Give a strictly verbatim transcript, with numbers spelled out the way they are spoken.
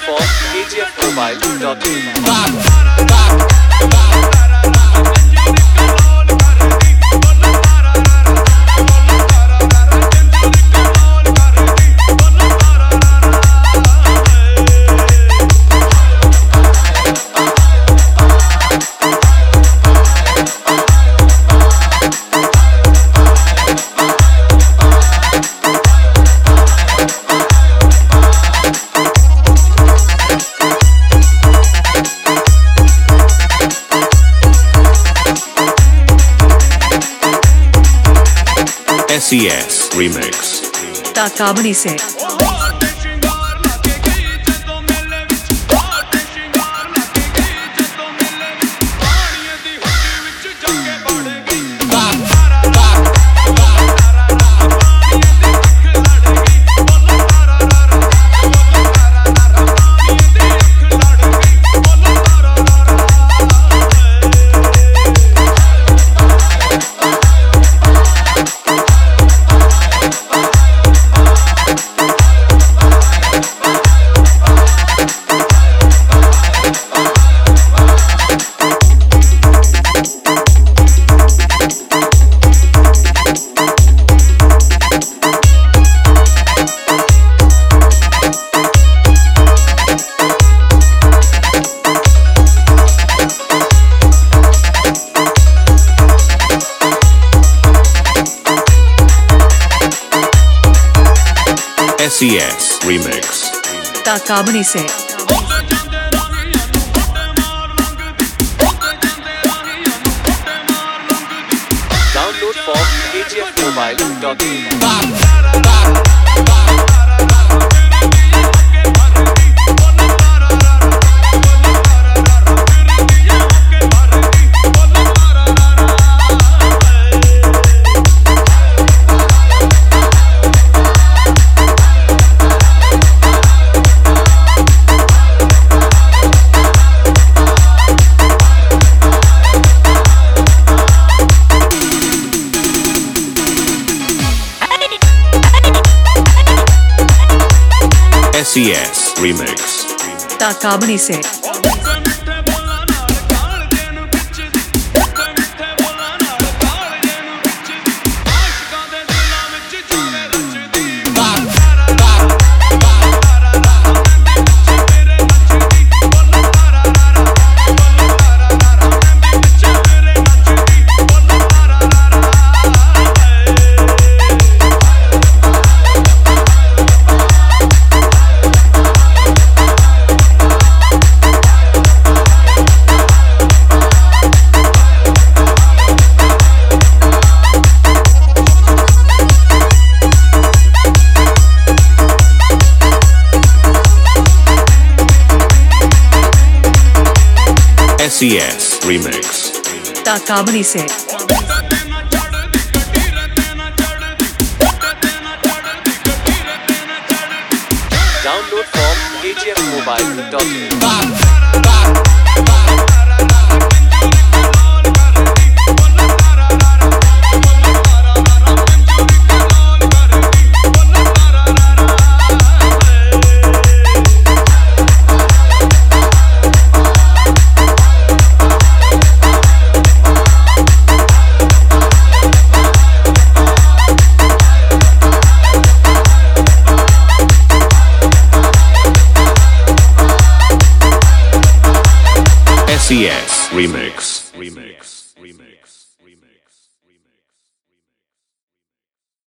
from k g f mobile dot in. S E S Remix ताकाबनी से S E S Remix ताकाबनी से Download from k g f mobile dot in. S E S Remix ताकाबनी से S E S Remix ताकाबनी से Download from k g f mobile dot in. S E S Remix